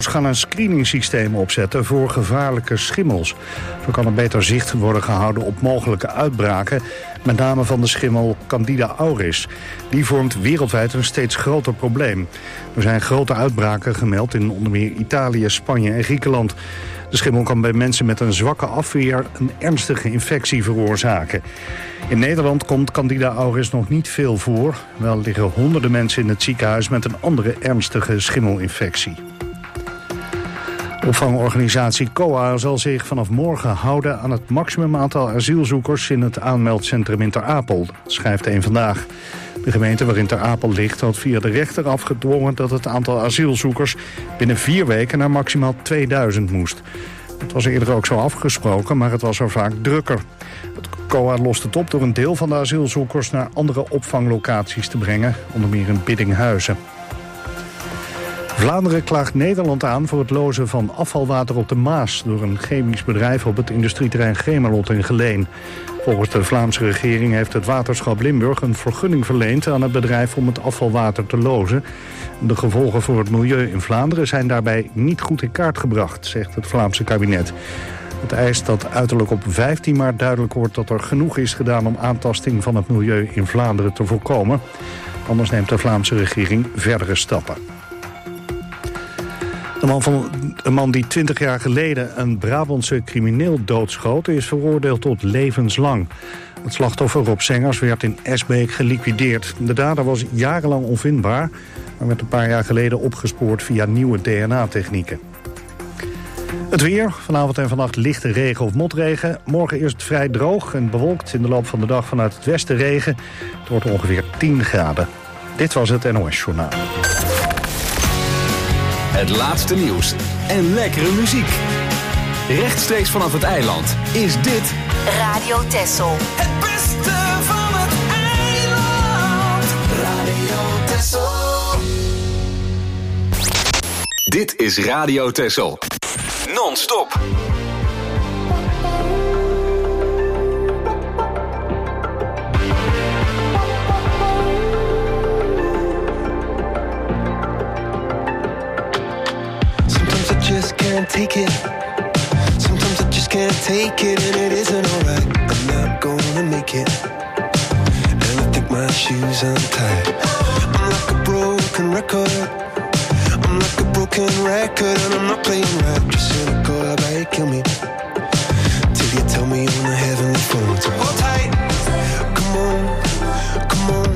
gaan een screeningsysteem opzetten voor gevaarlijke schimmels. Zo kan er beter zicht worden gehouden op mogelijke uitbraken, met name van de schimmel Candida auris. Die vormt wereldwijd een steeds groter probleem. Er zijn grote uitbraken gemeld in onder meer Italië, Spanje en Griekenland. De schimmel kan bij mensen met een zwakke afweer een ernstige infectie veroorzaken. In Nederland komt Candida auris nog niet veel voor. Wel liggen honderden mensen in het ziekenhuis met een andere ernstige schimmelinfectie. Opvangorganisatie COA zal zich vanaf morgen houden aan het maximum aantal asielzoekers in het aanmeldcentrum in Ter Apel, schrijft Eén Vandaag. De gemeente waarin Ter Apel ligt had via de rechter afgedwongen dat het aantal asielzoekers binnen 4 weken naar maximaal 2000 moest. Het was eerder ook zo afgesproken, maar het was er vaak drukker. Het COA lost het op door een deel van de asielzoekers naar andere opvanglocaties te brengen, onder meer in Biddinghuizen. Vlaanderen klaagt Nederland aan voor het lozen van afvalwater op de Maas door een chemisch bedrijf op het industrieterrein Gemelot in Geleen. Volgens de Vlaamse regering heeft het waterschap Limburg een vergunning verleend aan het bedrijf om het afvalwater te lozen. De gevolgen voor het milieu in Vlaanderen zijn daarbij niet goed in kaart gebracht, zegt het Vlaamse kabinet. Het eist dat uiterlijk op 15 maart duidelijk wordt dat er genoeg is gedaan om aantasting van het milieu in Vlaanderen te voorkomen. Anders neemt de Vlaamse regering verdere stappen. Een man die 20 jaar geleden een Brabantse crimineel doodschoot is veroordeeld tot levenslang. Het slachtoffer Rob Sengers werd in Esbeek geliquideerd. De dader was jarenlang onvindbaar, maar werd een paar jaar geleden opgespoord via nieuwe DNA-technieken. Het weer, vanavond en vannacht lichte regen of motregen. Morgen eerst vrij droog en bewolkt, in de loop van de dag vanuit het westen regen. Het wordt ongeveer 10 graden. Dit was het NOS Journaal. Het laatste nieuws en lekkere muziek. Rechtstreeks vanaf het eiland is dit Radio Texel. Het beste van het eiland. Radio Texel. Dit is Radio Texel. Non-stop. Just can't take it. Sometimes I just can't take it, and it isn't alright. I'm not gonna make it, and I think my shoes untied. I'm like a broken record. I'm like a broken record, and I'm not playing right. Just cynical about it, kill me till you tell me on the heavenly phone. So hold tight, come on, come on.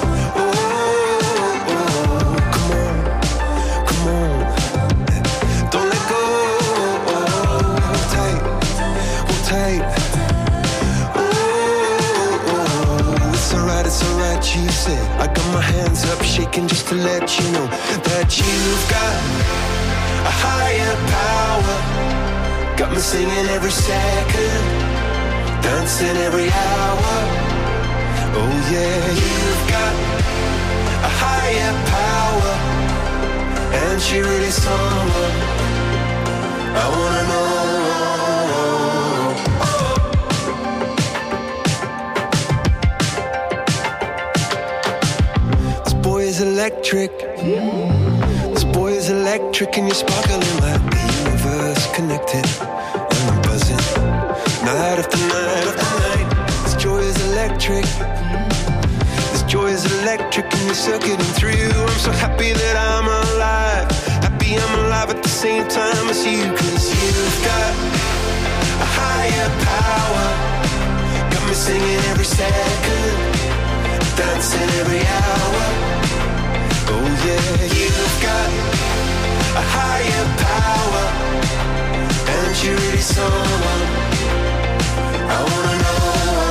You said I got my hands up shaking just to let you know that you've got a higher power. Got me singing every second, dancing every hour. Oh yeah, you've got a higher power, and she really someone I wanna know. Electric. This boy is electric, and you're sparkling like the universe connected. And I'm buzzing night after night after night. This joy is electric. This joy is electric, and you're circuiting through. I'm so happy that I'm alive. Happy I'm alive at the same time as you. 'Cause you've got a higher power. Got me singing every second, dancing every hour. Oh yeah, you've got a higher power, and you're really someone I wanna know.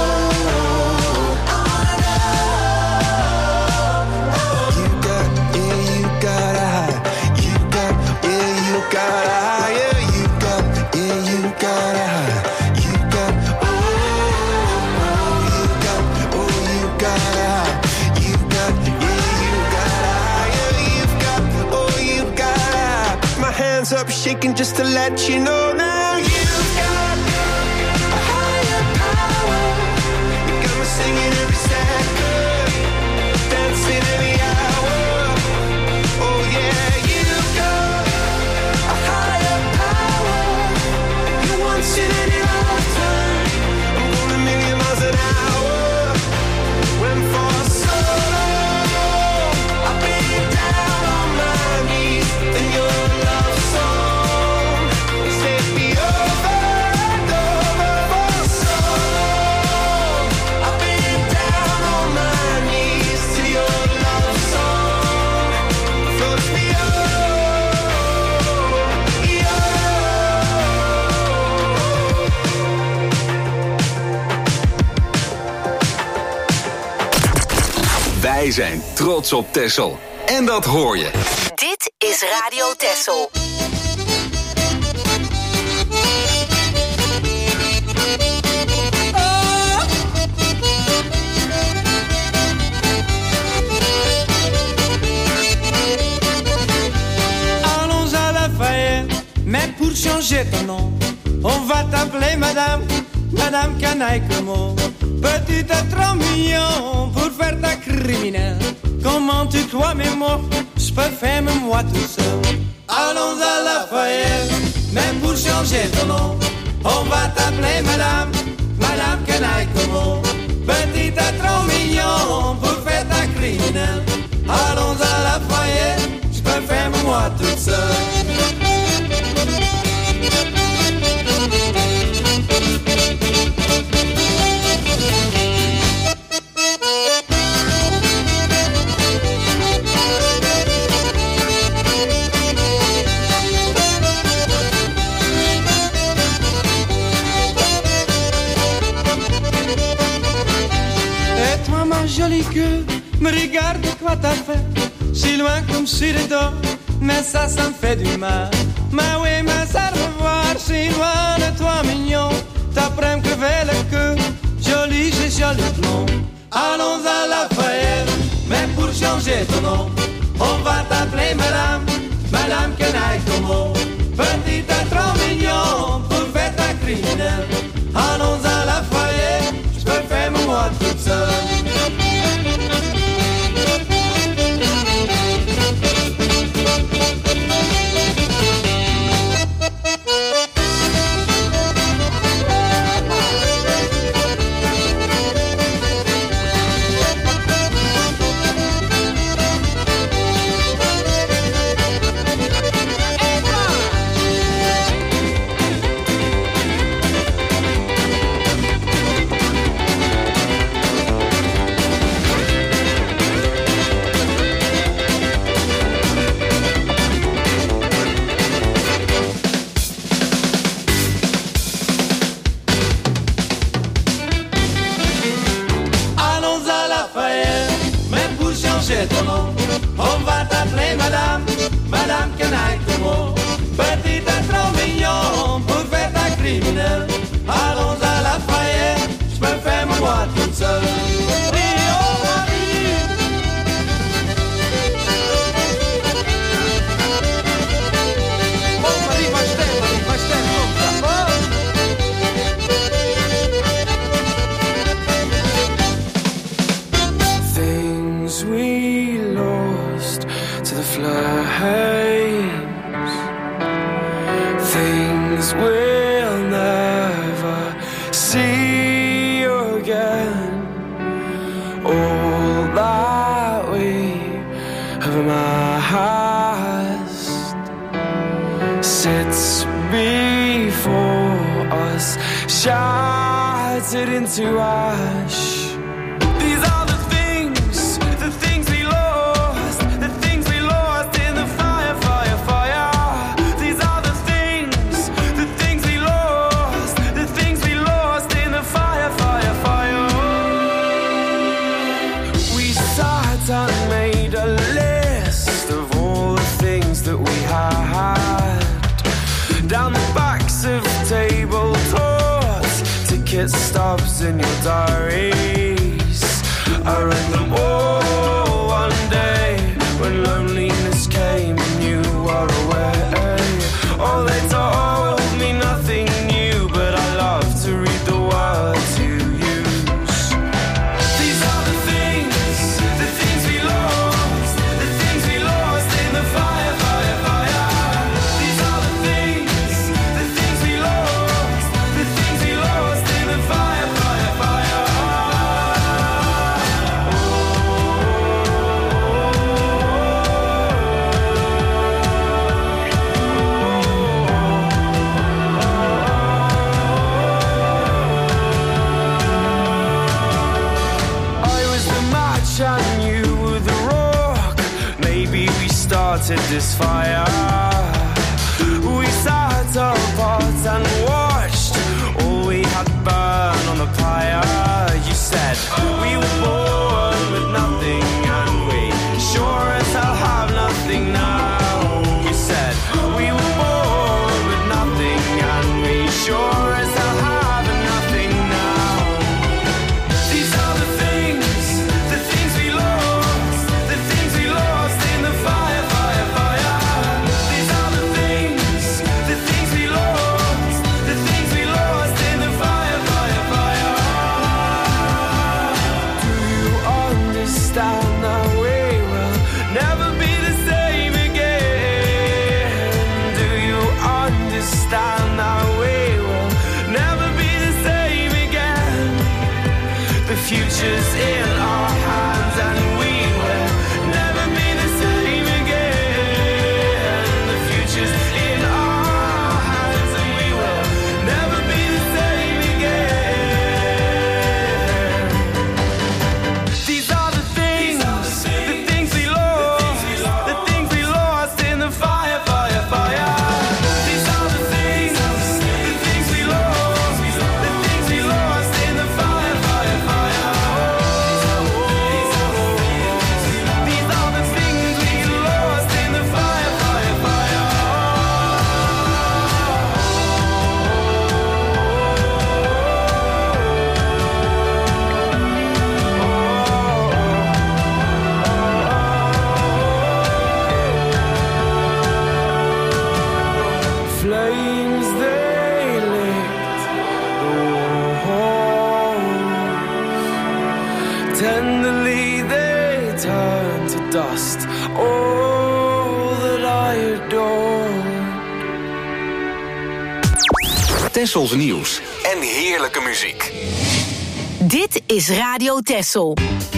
You got, yeah, you got a high. You got, yeah, you got a higher. You got, yeah, you got a high. You got, oh, you got, oh, you got a high. You got, yeah, you got a hands up shaking just to let you know now you've got a higher power. You got me singing every second, dancing every hour. Oh yeah, you've got a zijn trots op Texel. En dat hoor je. Dit is Radio Texel. Allons à Lafayette, mais pour changer ton nom, on va t'appeler Madame Canaille Como. Petit à 3 millions pour faire ta criminelle. Comment tu crois mes mots, je peux faire moi tout seul. Allons à Lafayette, même pour changer ton nom, on va t'appeler Madame Canaille Como. Petit à 3 millions pour faire ta criminelle. Allons à Lafayette, je peux faire moi tout seul. Jolie queue, me regarde quoi t'as fait. Si loin comme sur le dos, mais ça me fait du mal. Mais oui, mais ça revoir, si loin de toi mignon. T'apprends que fait le queue, joli, j'ai joli blond. Allons à Lafayette, mais pour changer ton nom, on va t'appeler Madame Canaille Como. Petite à 3 millions pour faire ta criminelle. Allons à Lafayette, je peux faire moi toute seule. On va t'appeler Madame Canaille Como. Petite à 3 millions pour faire ta criminelle. Allons à Lafayette, je peux faire moi toute seule. Things we'll never see again. All that we have amassed sits before us, shattered into ash. Stubs in your diaries, I read them all one day when loneliness came and you were away. Oh, they told me nothing new, but I love to read the words you use. These are the things we lost, the things we lost in the fire, fire, fire. These are the things we lost, the things we lost in the fire, fire, fire. I was the match and you were the rock. Maybe we started this fire. We sat apart and watched all we had burn on the pyre. You said we were born with nothing and future's in our hands and we will never be the same again. The future's in our hands and we will never be the same again. These are the things we lost, the things we lost in the fire, fire, fire. These are the things we lost, the things we lost in the fire, fire, fire. These are the things we lost in the fire, fire, fire. Flames they lit the walls. Tenderly they turn to dust all that I adore. Tessels nieuws en heerlijke muziek. Dit is Radio Tessel.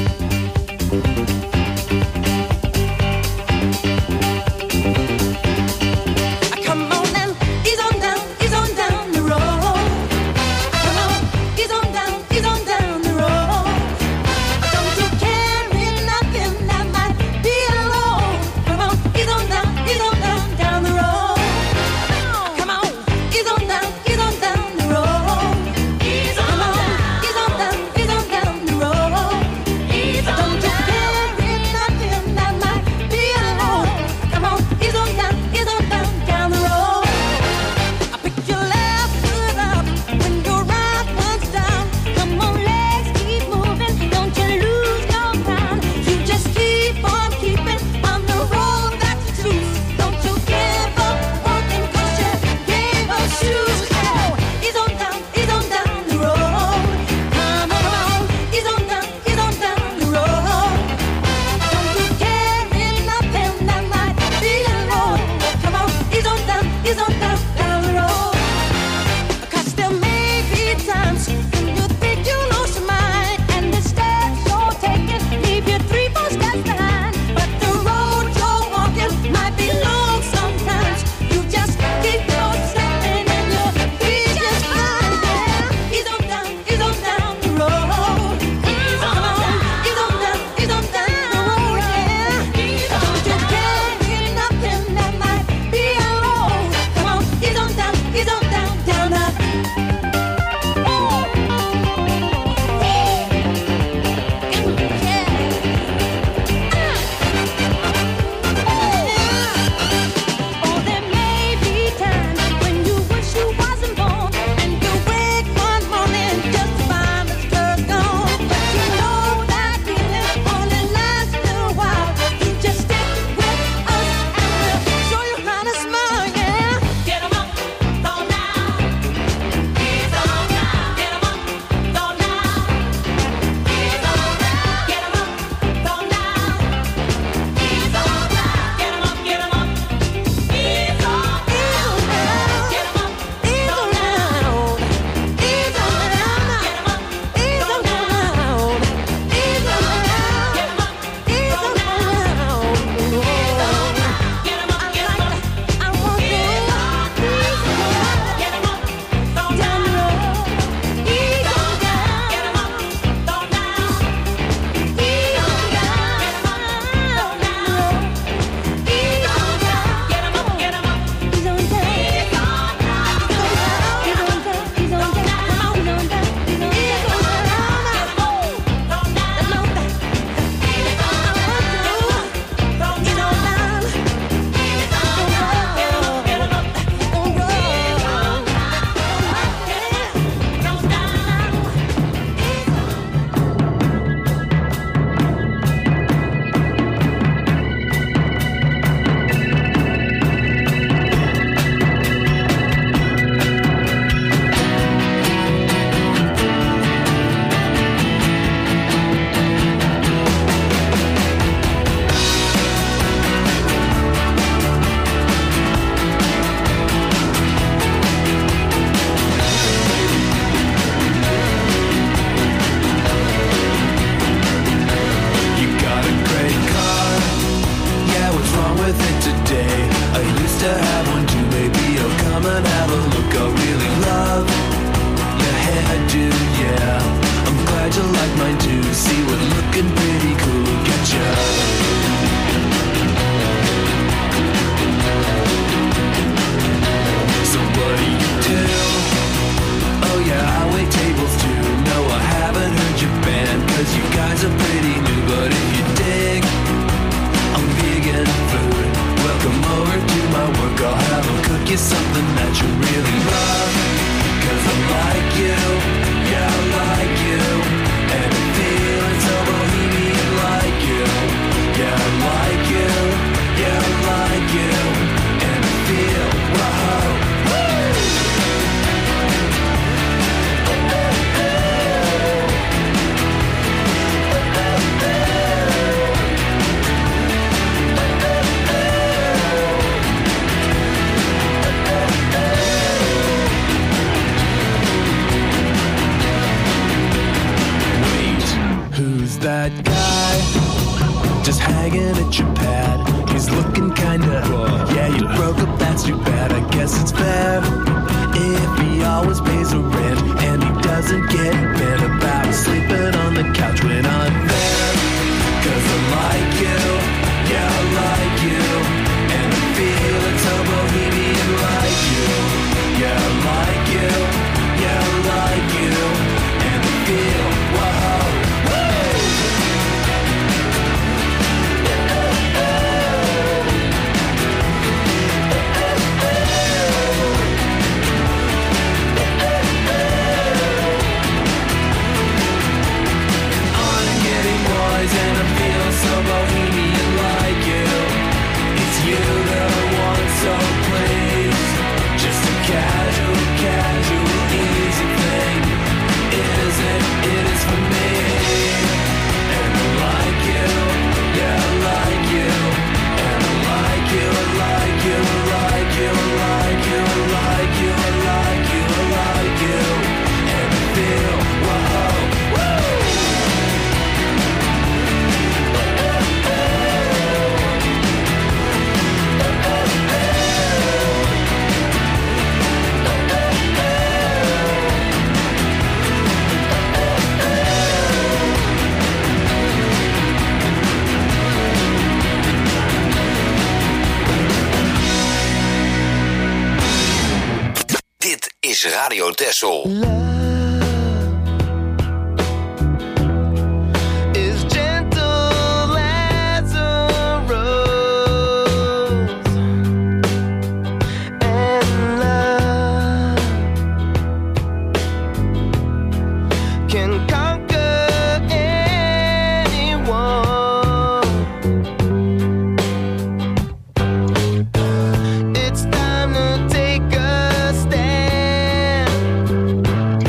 Come on now, ease on down the road. Come on, ease on down the road. Don't you carry nothing that might be alone. Come on, ease on down the road. Come on, ease on down the road. Come on, ease on down the road. Don't you carry nothing that might be alone. Come on, ease on down the road. I pick your left foot up when your right one's down. Come on, let's keep moving. Don't you lose your ground. You just keep on keeping on the road that you choose. Don't you give up walking 'cause you gave up shoes. Oh, ease on down the road. Come on, ease on down the road. Don't you carry nothing that might be alone. Come on, ease on down the road. 'Cause there may be times when you think you lost your mind and the steps you're taking leave you 3-4 steps behind. But the road you're walking might be long sometimes. You just keep on stepping and you'll be just fine. Yeah, ease on down the road. Come on, ease on down the road. Yeah, don't you carry nothing that might be alone. Come on, ease you really love. 'Cause I like you, yeah, I like you. And I'm feeling so bohemian like you. Yeah, I like you, yeah, I like you. And I feel, wow, who's that guy just hanging at your pad? He's looking kinda, yeah, you broke up, that's too bad. I guess it's fair if he always pays the rent and he doesn't get mad about sleeping on the couch when I'm there. 'Cause I like you, yeah, I like you. And I'm feeling so bohemian like you. Yeah, I like you, yeah, I like you. And I feel, wow. And I'm feeling so bohemian like you. It's you that I want, so please. Just a casual, easy thing. Is it? It is for me. And I like you, yeah, I like you. And I like you, I like you, I like you, I like you, I like you, I like you, I like you. And I feel, wow, woo! Dit is Radio Texel. Is gentle as a rose, and love can conquer anyone. It's time to take a stand.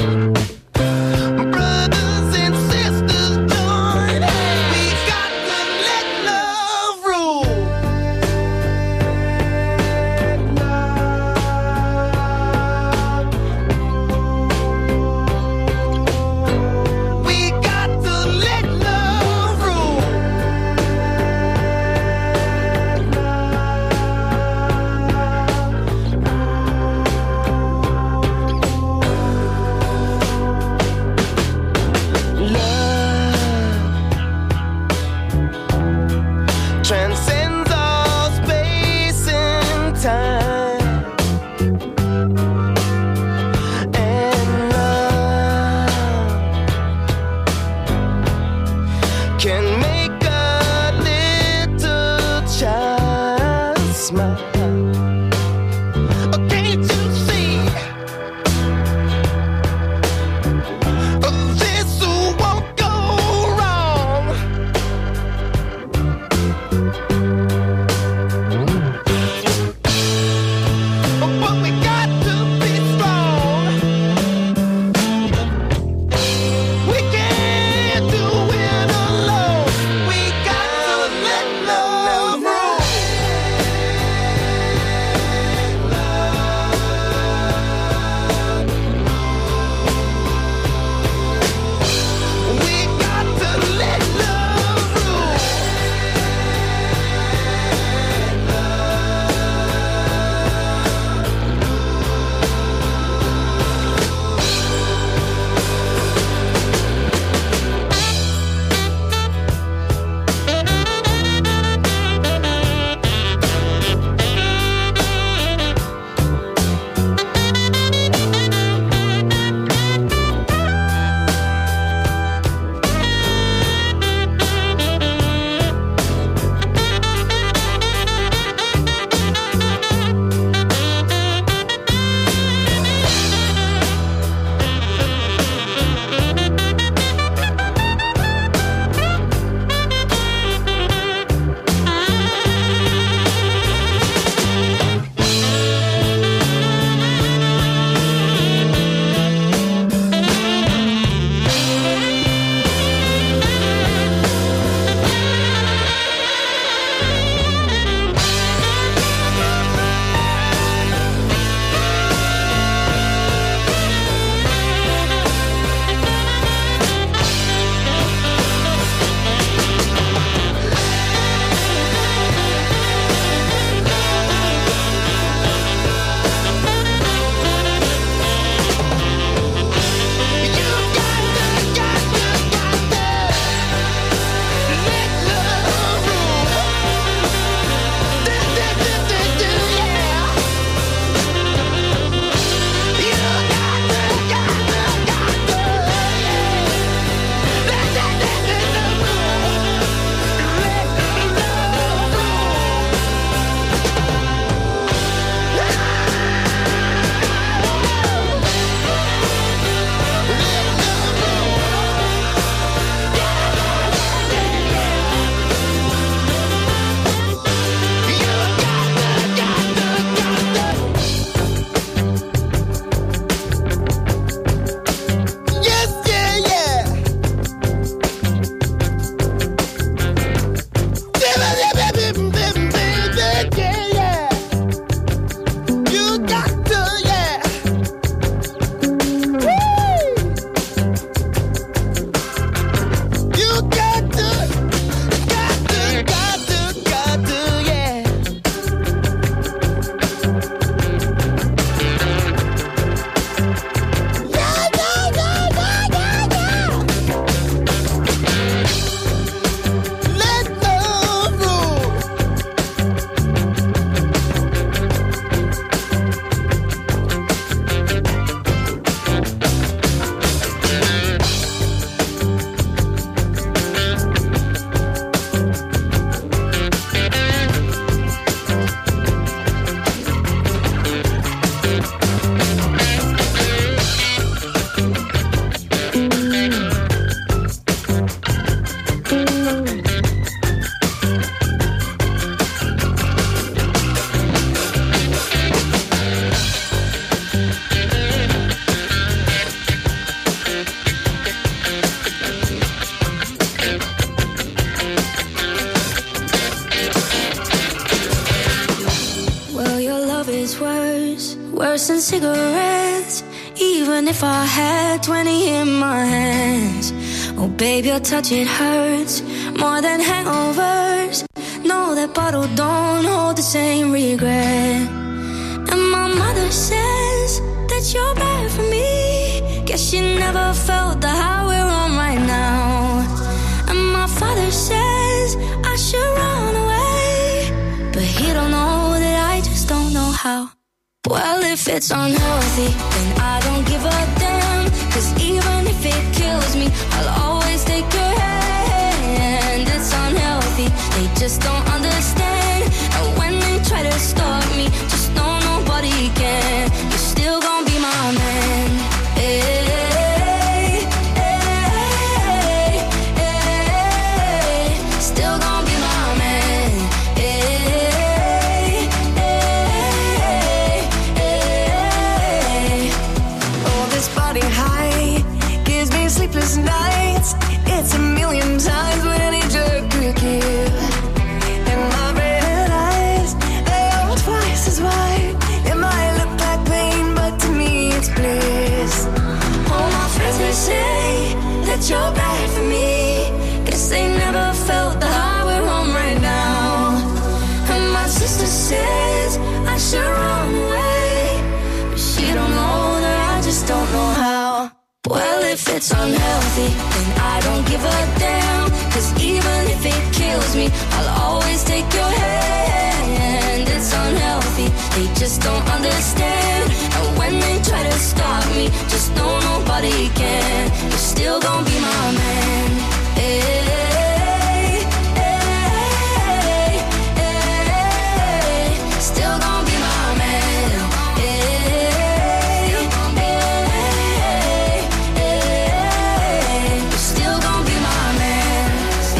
Drugs and cigarettes, even if I had 20 in my hands. Oh babe, your touch, it hurts more than hangovers. No, that bottle don't hold the same regret. And my mother says that you're bad for me. Guess she never felt the high we're on right now. And my father says I should run away, but he don't know that I just don't know how. Well, if it's unhealthy, then I don't give a damn. 'Cause even if it kills me, I'll always take your hand. It's unhealthy, they just don't understand. And when they try to stop me, just know nobody can. You're still gonna be my man. Hey, hey, hey, still gonna be my man. Hey, hey, oh, this body high gives me sleepless nights. It's a million times what any drug could give. And my red eyes, they are twice as wide. It might look like pain, but to me it's bliss. All my friends, they say that you're bad for me. Guess they never felt the high we're on right now. And my sister says I should run away, but she don't know that I just don't know how. Well, if it's unhealthy, then I don't give a damn. 'Cause even if it kills me, I'll always take your hand. It's unhealthy, they just don't understand. And when they try to stop me, just know nobody can. You're still gonna be my man. Hey, hey, hey, still gonna be my man. Hey, you're still gonna be my man.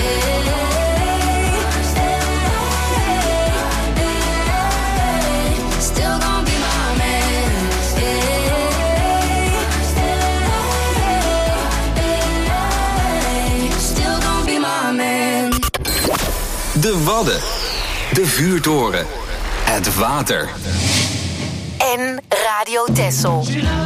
Still gonna be my man. Still gonna be my man. De Wadden. De vuurtoren. Het water. En Radio Texel.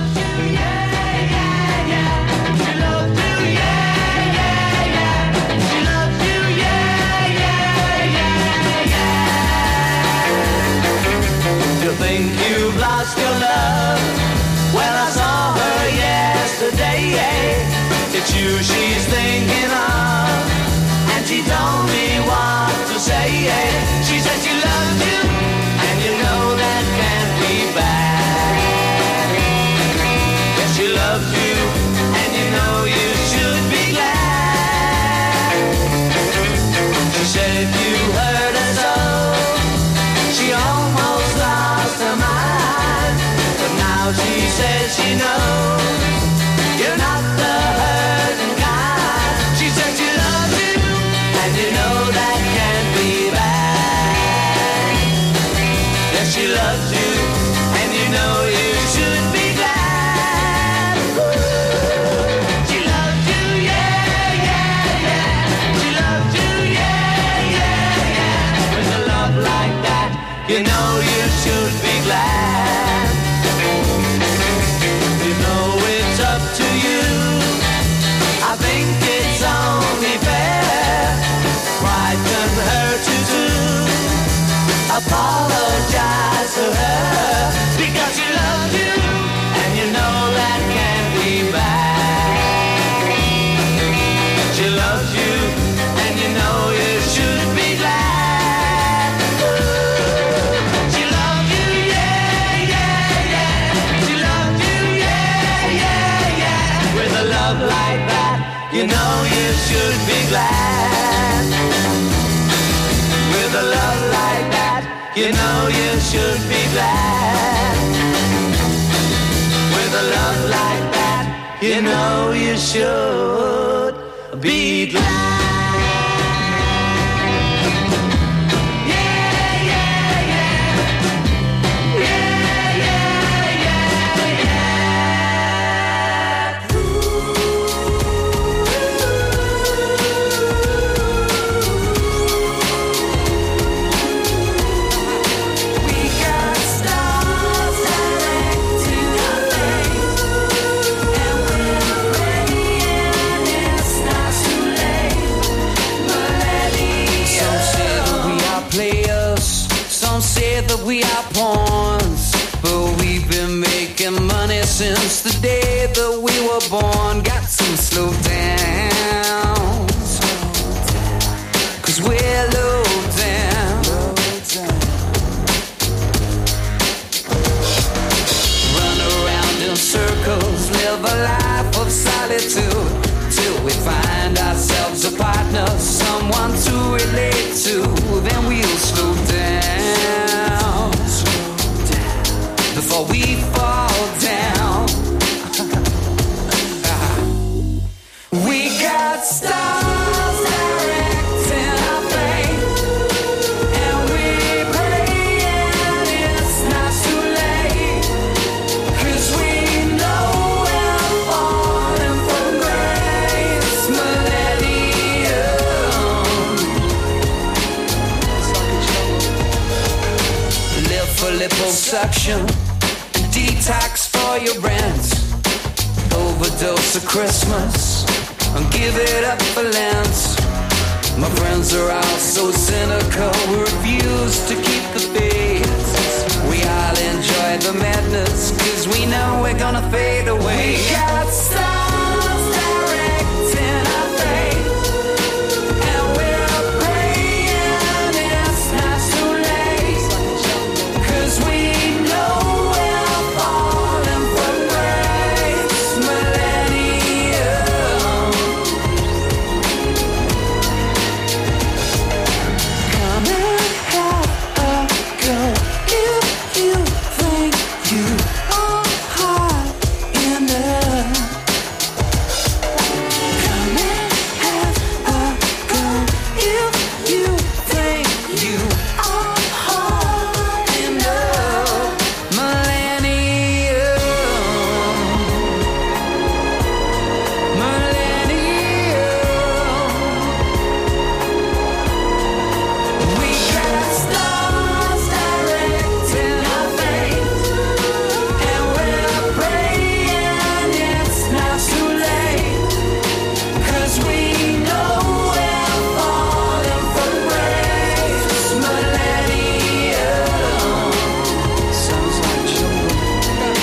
You think you've lost your love? Well, I saw her yesterday. It's you she's thinking of, and she told me what to say. She said she loves you, and you know that can't be bad. Yes, she loves you, and you know you should be glad. She said if you hurt her so, she almost lost her mind. But now she says she knows you're not the hurting kind. She said she loves you, and you know that can't be bad. Yes, she loves you, and you know you should be glad. She loves you, yeah, yeah, yeah. She loves you, yeah, yeah, yeah. With a love like that, you know you should be glad. You know it's up to you. I think it's only fair. Pride can hurt you too. Apologize to her, because she loves you, and you know that can't be bad. She loves you, and you know you should be glad. She loves you, yeah, yeah, yeah. She loves you, yeah, yeah, yeah. With a love like that, you know you should be glad. With a love like that, you know you should be glad. With a love like that, you know you should be glad. We got stars that since the day that we were born. Got to slow down, 'cause we're low down. Run around in circles, live a life of solitude, till we find ourselves a partner, someone to relate to. Then we'll slow down before we fall down. We got stars directing our fate, and we're praying it's not too late, 'cause we know we're falling from grace. Millennium. Live for liposuction, detox for your rent, overdose of Christmas, and give it up for Lent. My friends are all so cynical, we refuse to keep the faith. We all enjoy the madness, 'cause we know we're gonna fade away. We got stars directing our fate, and we're praying it's not too late, 'cause we know we're falling from grace. Millennium. Come and have a go if you think you are hot enough. Come and have a go if you think you are hot enough. Millennium. We got stars directing our fate, and we're praying it's not too late, 'cause we know we're falling from grace. Millennium. Sounds like jungle.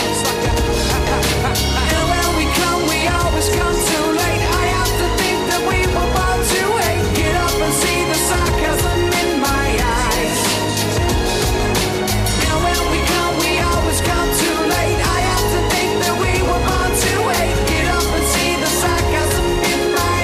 And when we come, we always come too late. I have to think that we were born to hate. Get up and see the sarcasm in my eyes. And when we come, we always come too late. I have to think that we were born to hate. Get up and see the sarcasm in my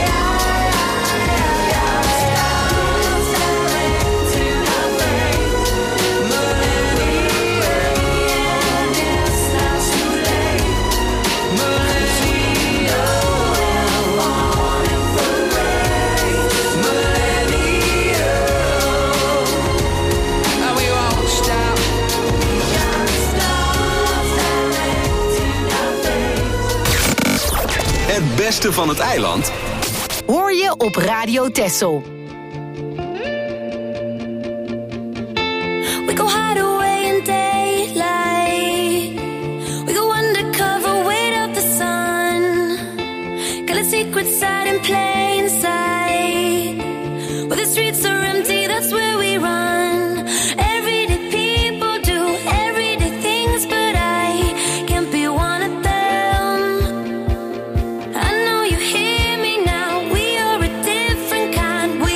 eyes. Stars directing our fate. Millennium. It's not too late. Millennium. We're falling from grace. Millennium. And we won't stop. We got stars directing our fate. Het beste van het eiland Hoor je op Radio Texel. We go hide away in daylight. We go undercover, wait out the sun. Got a secret side in plain sight. Where the streets are empty, that's where we run. Everyday people do everyday things, but I can't be one of them. I know you hear me now. We are a different kind. We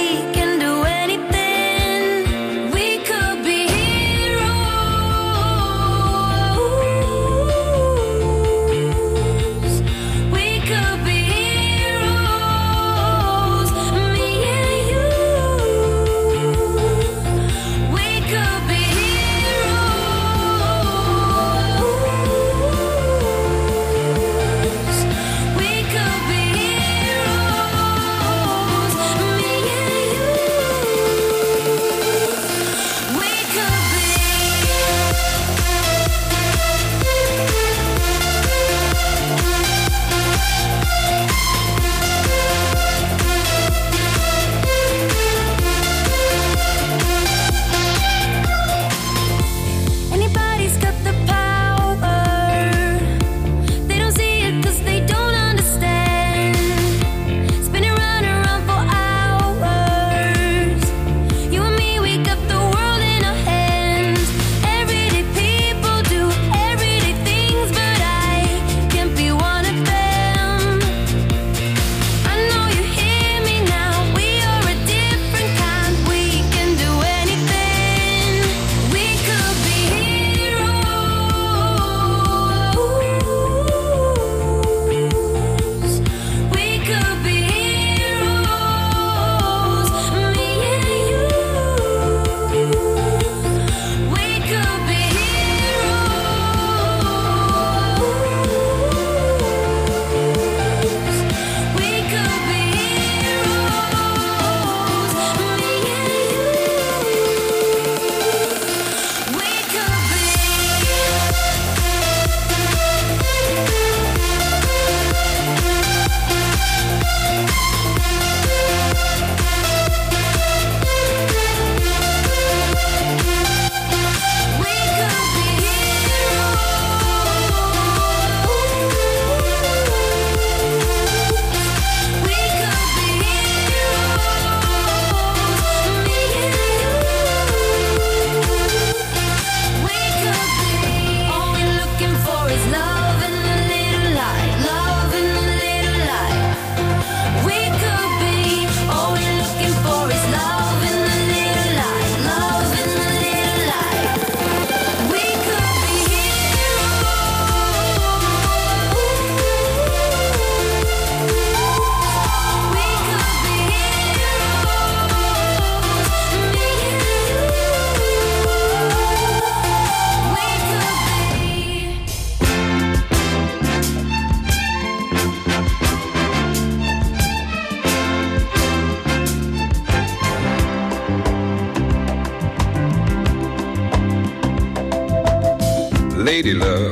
lady love.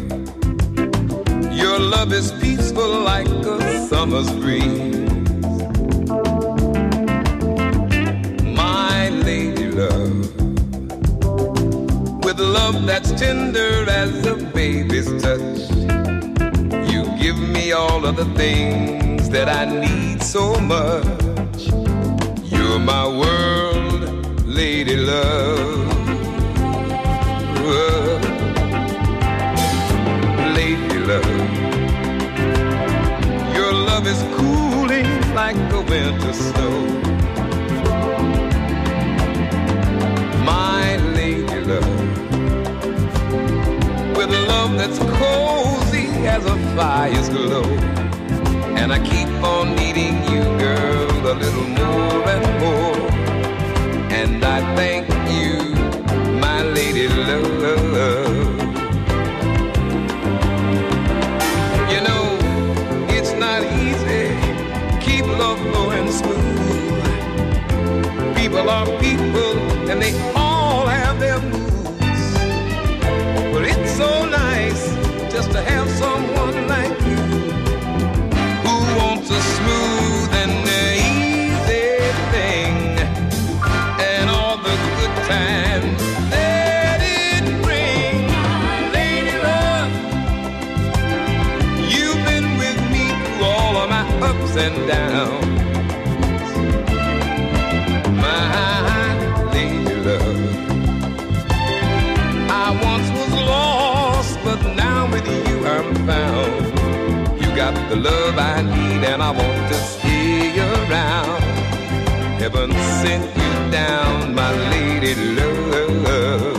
Your love is peaceful like a summer's breeze. My lady love, with love that's tender as a baby's touch. You give me all of the things that I need so much. You're my world, lady love. Lady love, your love is cooling like the winter snow. My lady love, with love that's cozy as a fire's glow. And I keep on needing you, girl, a little more and more. And I thank you, my lady love. You know, it's not easy, keep love going smooth. People are people, and they all have their moods. But it's so nice just to have someone like you, who wants a smooth and easy thing, and all the good times that it brings. Lady love, you've been with me through all of my ups and downs. My lady love, I once was lost, but now with you I'm found. You got the love I need, and I want to stay around. Heaven sent you down, my lady love.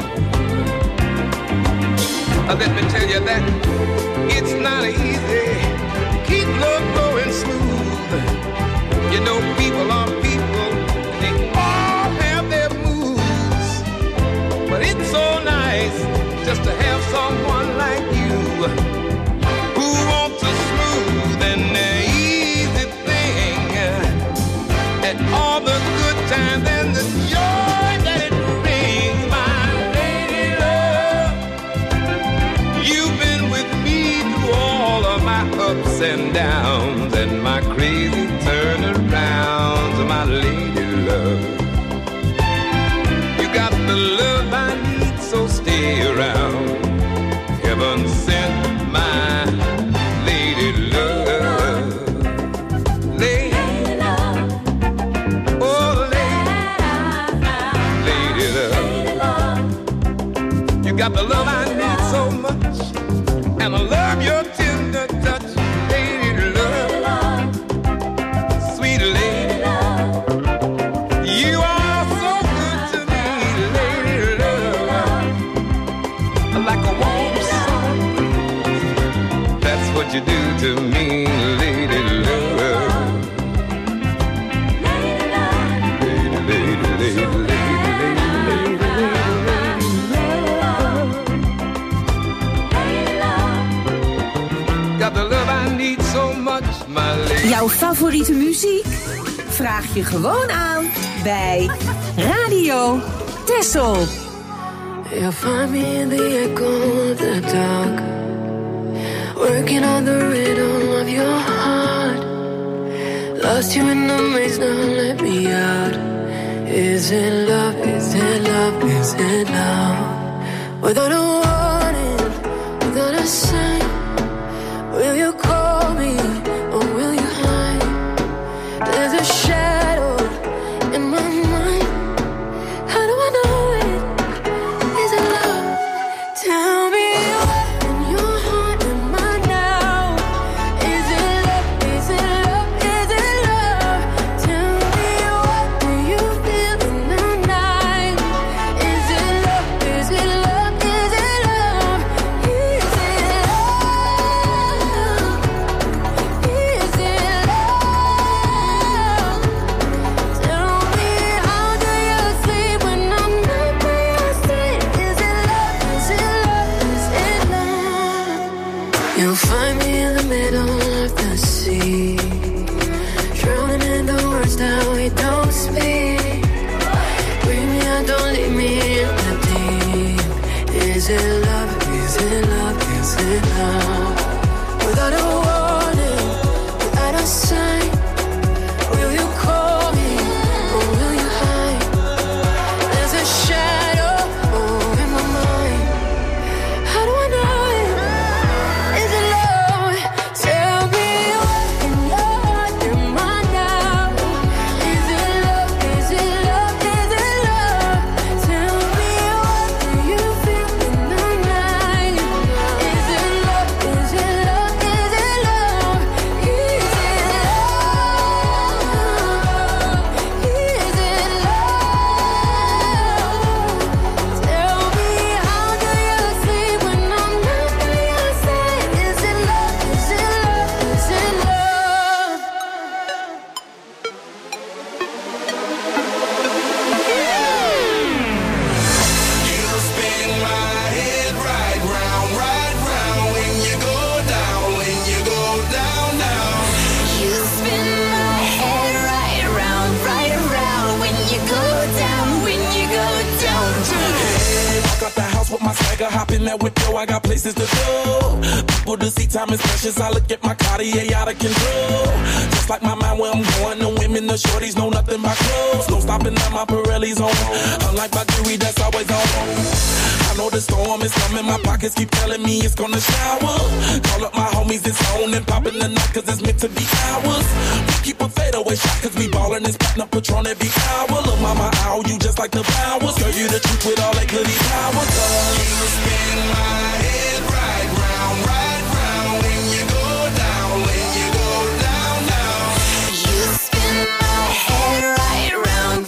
Let me tell you that it's not easy to keep love going smooth. You know, people are people, they all have their moods. But it's so nice just to have someone like you, who wants a smooth and easy thing, and all the good times and the joy that it brings. My lady love, you've been with me through all of my ups and downs and my crazy turnarounds. My lady love, you got the love I need, so stay around. Heaven sent my lady love. Lady love, oh lady love, you got the love I need so much, and I love your tender touch. Lady love, sweet lady love, you are so good to me. Lady love, like a warm sun, that's what you do to me. Lady love, lady love, got the love I need so much, my lady. Jouw favoriete muziek? Vraag je gewoon aan bij Radio Tessel. You'll find me in the echo of the dark, working on the rhythm of your heart. Lost you in the maze, now let me out. Is it love, is it love, is it love? Without a warning, without a sign, will you call me or will you hide? There's a shadow in my mind. How do I know it? Is it love? Tell me what's in your heart and mind now. Is it love? Is it love? Is it love? Tell me what do you feel in the night? Is it love? Is it love? Is it love? Is it love? Is it love? Tell me, how do you sleep when I'm not by your side? Is it love? Is it love? Is it love? You'll find me in the middle of the sea, drowning in the words that we don't speak. Bring me out, don't leave me in the deep. Is it love? dancing now. Without a warning, without a sign. Will you call me or will you hide? There's a shadow over my mind. How do I know it? Is it love? Tell me what am I now? Is it love? Is it love? Is it love? Tell me what do you feel in the night? Is it love? Is it love? Is it love? Is it love? Is it love? Tell me how do you sleep when I'm not by your side? Is it love? Is it love? Is it love? You spin my head right round when you go down, when you go down, down. You spin my head right around when you go down, when you go down. Walk out the house with my swagger, hop in that whip, yo, I got places to go. People to see, time is precious, I look at my Cartier out of control. Just like my mind where I'm going, the women, the shorties know nothing about clothes. No stopping at my Pirelli's on. Unlike my jewelry, that's always on. I know the storm is coming, my pockets keep telling me it's gonna shower. Call up my homies, it's on and popping the night cause it's meant to be ours. We keep a fadeaway shot cause we ballin' and spittin' up Patron every hour. Look mama, ow, you just like the powers. Girl, you the truth with all that goody power. You spin my head right round when you go down, when you go down, down. You spin my head right around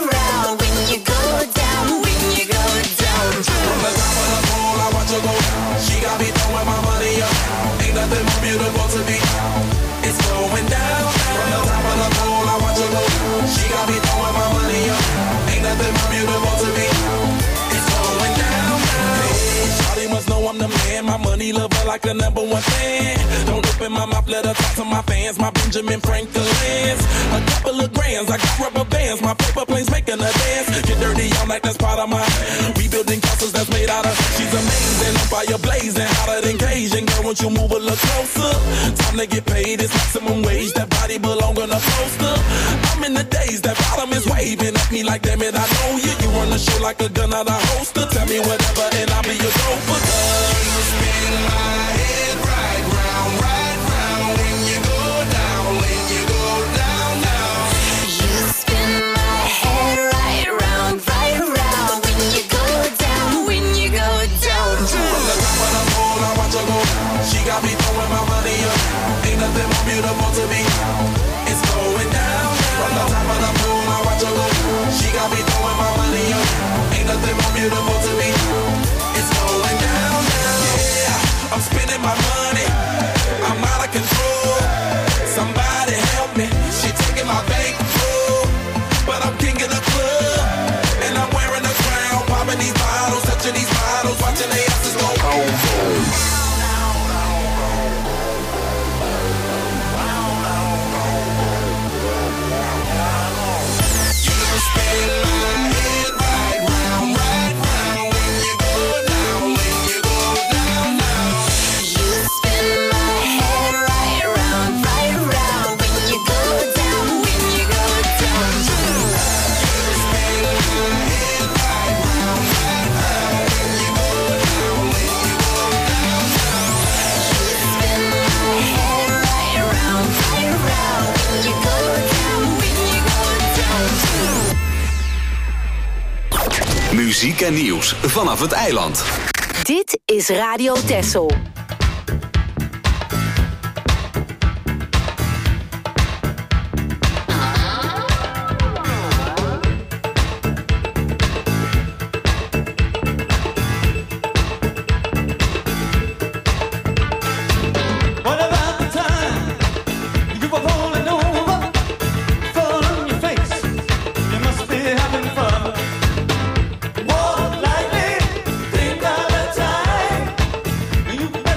when you go down, when you go down. From the top of the pole, I watch her go down. She got me throwing my money up. Ain't nothing more beautiful to me. It's going down. From the top of the pole, I watch her go down. She got me throwing my money up. Ain't nothing more beautiful to me. It's going down. Hey, shawty must know I'm the man. My money lover like a number one fan. Don't open my mouth, let her talk to my fans. My Benjamin Franklin's. A couple of grands, I got rubber bands. My paper planes making a dance. Get dirty all night, that's part of my rebuilding castles that's made out of. She's amazing, on fire blazing, hotter than Cajun. Girl, won't you move a little closer? Time to get paid, it's maximum wage. That body belong on a poster. I'm in the days, that bottom is waving at me like, damn it, I know you. You run the show like a gun out of holster. Tell me whatever and I'll be your gopher. You spin my head right round when you go down, when you go down, down. You spin my head right around when you go down, when you go down. From the top of the pole, I watch her go down. She got me throwing my money up. Ain't nothing more beautiful to me. It's going down. From the top of the pole, I watch her go down. She got me throwing my money up. Ain't nothing more beautiful to me. It's going down, down. Yeah, I'm spending my money. I'm out of control. Somebody help me. She taking my bankroll, but I'm king of the club, and I'm wearing a crown, popping these bottles, touching these bottles, watching they asses go boom, boom. You spin my head right round when you go down, when you go down, down. You spin my head right around when you go down, when you go down. You spin my head right round when you go down, when you go down, down. You spin my head right around when you go down, when you go down. Muziek en nieuws vanaf het eiland. Dit is Radio Texel. What about the time you were rolling over, fall on your face? You must be having fun. Walk lightly, think of the time you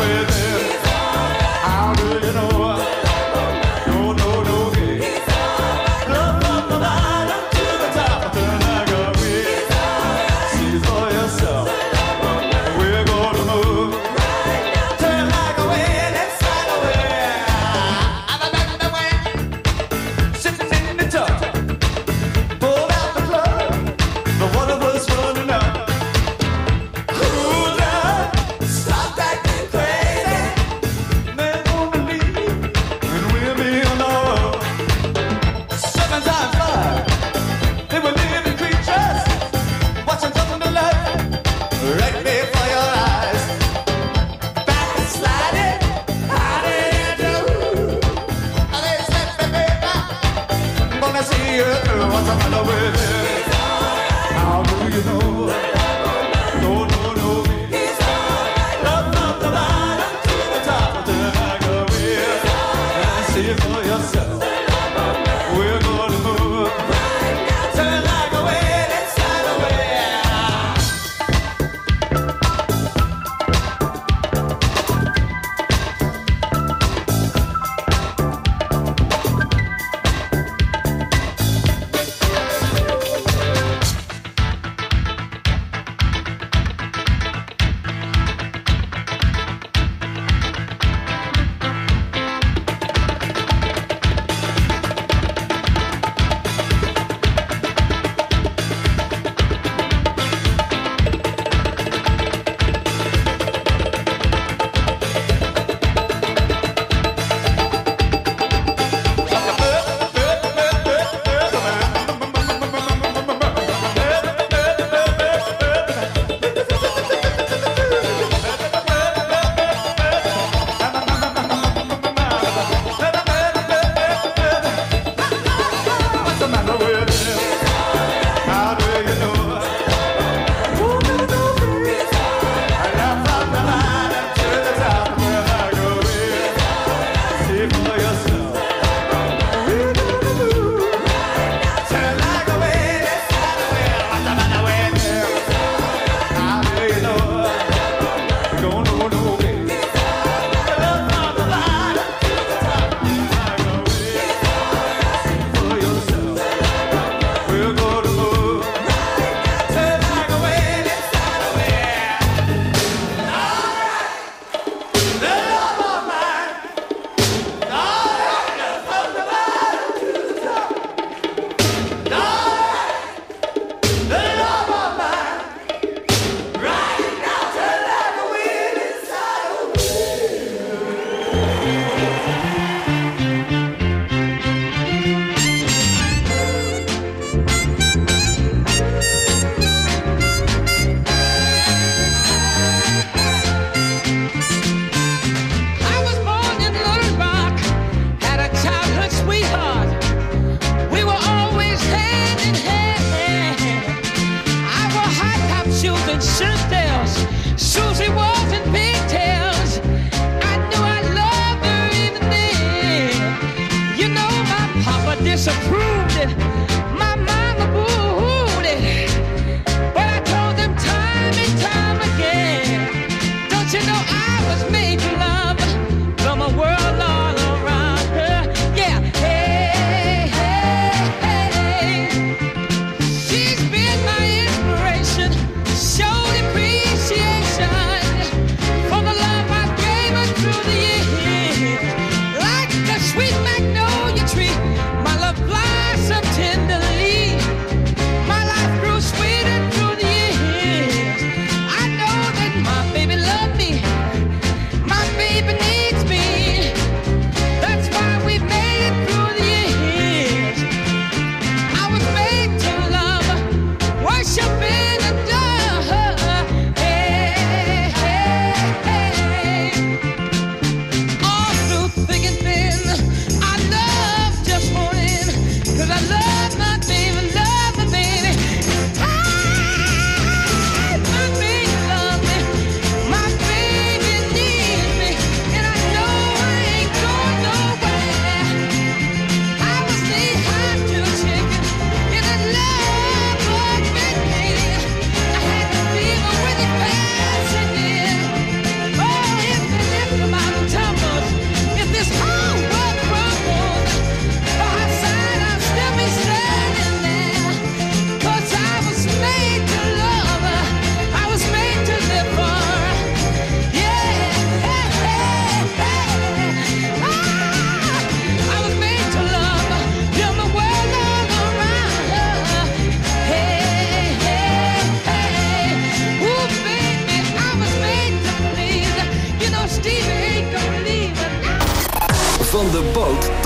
disapproved it. My mama booed it. But I told them time and time again, don't you know I was made to love from a world all around her. Yeah, hey, hey, hey. She's been my inspiration, showed appreciation.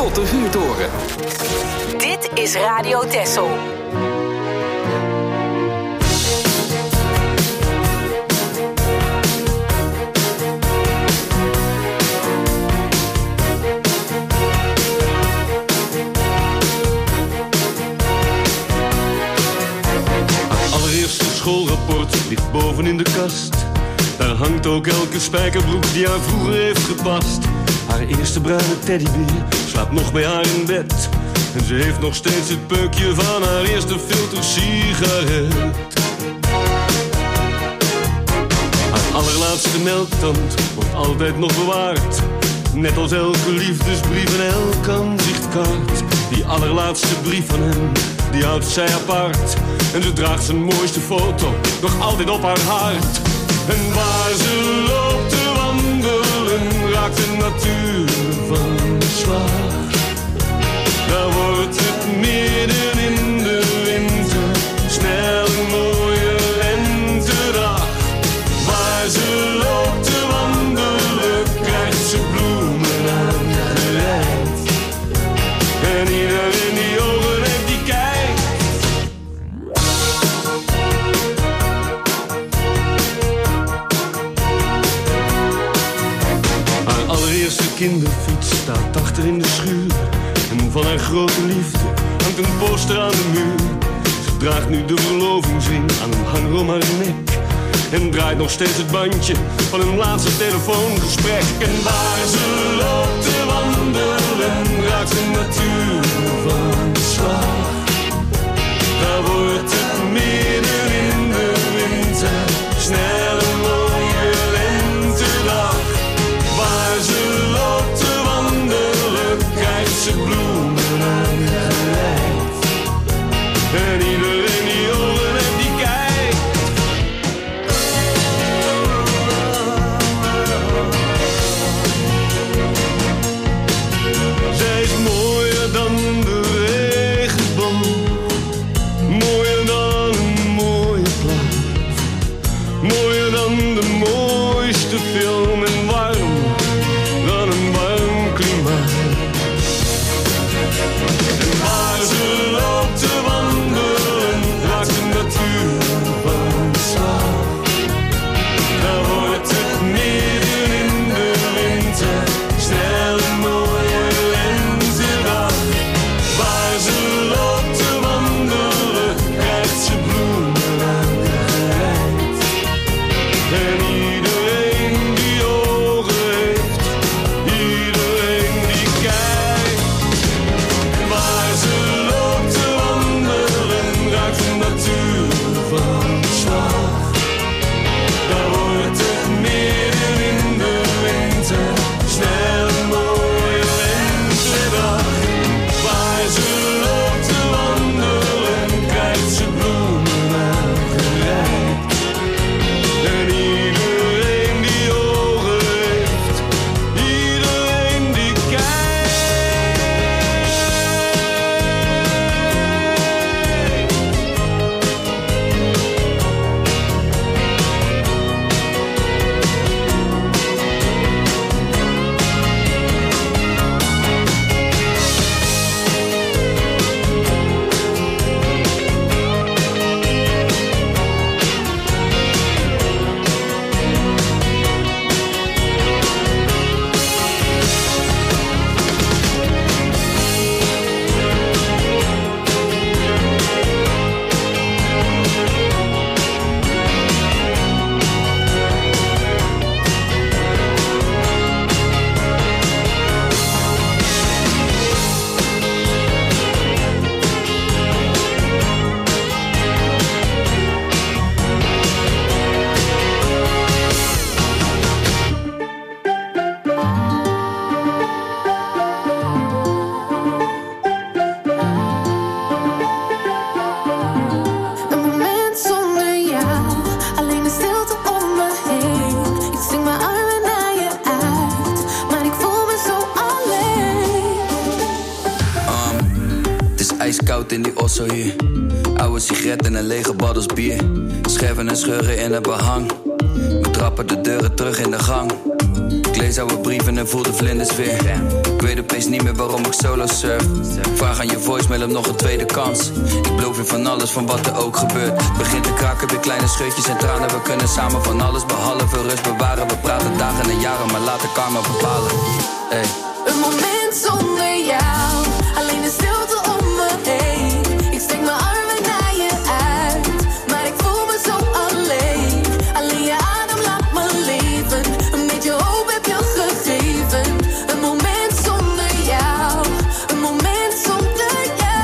tot de vuurtoren. Dit is Radio Texel. Schoolrapport ligt boven in de kast. Daar hangt ook elke spijkerbroek die haar vroeger heeft gepast. Haar eerste bruine teddybeer slaapt nog bij haar in bed. En ze heeft nog steeds het peukje van haar eerste filtersigaret. Haar allerlaatste melktand wordt altijd nog bewaard. Net als elke liefdesbrief en elk aanzichtkaart. Die allerlaatste brief van hem, die houdt zij apart. En ze draagt zijn mooiste foto nog altijd op haar hart. En waar ze loopt te wandelen, raakt de natuur van slag. Daar wordt het midden in de winter snel een mooie lentedag. Waar ze loopt te wandelen, krijgt ze bloemen aangereikt. En iedereen die ogen heeft, die kijkt. Kinderfiets staat achter in de schuur. En van haar grote liefde hangt een poster aan de muur. Ze draagt nu de verlovingsring aan een hanger om haar nek. En draait nog steeds het bandje van hun laatste telefoongesprek. En waar ze loopt te wandelen, raakt de natuur van slag. Daar wordt het midden in de winter snel een mooie lentedag. Waar ze loopt te wandelen, krijgt ze bloemen aangereikt. En iedereen die ogen heeft, die kijkt. Zij is mooier dan de regenboog, mooier dan een mooie plaat, mooier dan de mooiste film en warm dan een warm klimaat. En waar ze loopt te wandelen, raakt de natuur van slag. Daar wordt het midden in de winter snel een mooie lentedag. Waar ze loopt te wandelen, krijgt ze bloemen aangereikt. En iedereen die ogen heeft, iedereen die kijkt. En waar ze loopt te wandelen, raakt de natuur van slag. Daar wordt het midden in de winter snel een mooie lentedag. Waar ze loopt te wandelen, krijgt ze bloemen aangereikt. En iedereen die ogen heeft, iedereen die kijkt. Een moment zonder jou, alleen de stilte om me heen. Ik zing mijn armen naar je uit, maar ik voel me zo alleen. Het is ijskoud in die osso hier. Oude sigaret en een lege baddels bier. Scherven en scheuren in het behang. We trappen de deuren terug in de gang. lees oude brieven en voel de vlinders weer. Ik weet opeens niet meer waarom ik solo surf. Vraag aan je voicemail om nog een tweede kans. Ik beloof je van alles, van wat er ook gebeurt. Begint te kraken, weer kleine scheutjes en tranen. We kunnen samen van alles behalve rust bewaren. We praten dagen en jaren, maar laat de karma bepalen. Hey. Een moment zonder jou, alleen de stilte om me heen. Ik steek mijn armen naar je uit, maar ik voel me zo alleen. Alleen je adem laat me leven, een beetje hoop heb je gegeven. Een moment zonder jou, een moment zonder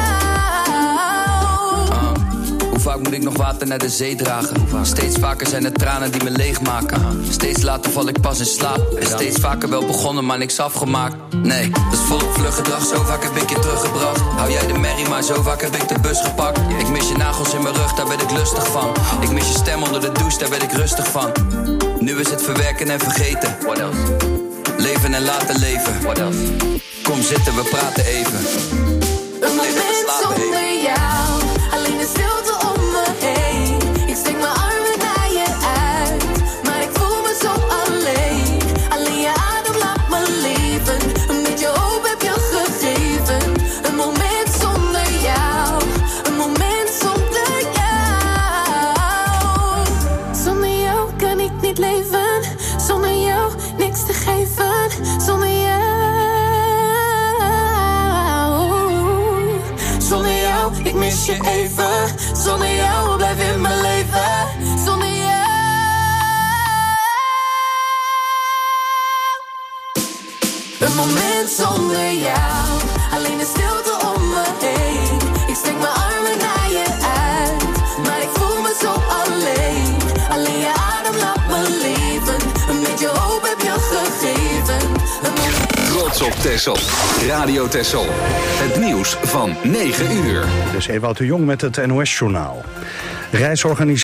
jou. Hoe vaak moet ik nog water naar de zee dragen? Steeds vaker zijn het tranen die me leegmaken. Steeds later val ik pas in slaap. En steeds vaker wel begonnen, maar niks afgemaakt. Nee, dat is volop vlug gedrag. Zo vaak heb ik je teruggebracht. Hou jij de merrie, maar zo vaak heb ik de bus gepakt. Ik mis je nagels in mijn rug, daar werd ik lustig van. Ik mis je stem onder de douche, daar werd ik rustig van. Nu is het verwerken en vergeten. What else? Leven en laten leven. What else? Kom zitten, we praten even. Een moment zonder jou, alleen de stilte om me heen. Ik steek mijn armen naar je uit, maar ik voel me zo alleen. Alleen je adem laat me leven, een beetje hoop heb je gegeven. Een moment zonder jou, een moment zonder jou. Zonder jou kan ik niet leven, zonder jou niks te geven. Zonder jou. Zonder jou, ik mis je even. Zonder jou blijf in mijn leven. Zonder jou. Een moment zonder jou, alleen de stilte om me heen. Ik steek mijn armen naar je uit, maar ik voel me zo alleen. Alleen je adem laat me leven, een beetje hoop heb je gegeven. Trots op Texel. Radio Texel. Het nieuws van 9 uur. Dus Ewout de Jong met het NOS-journaal. Reisorganisatie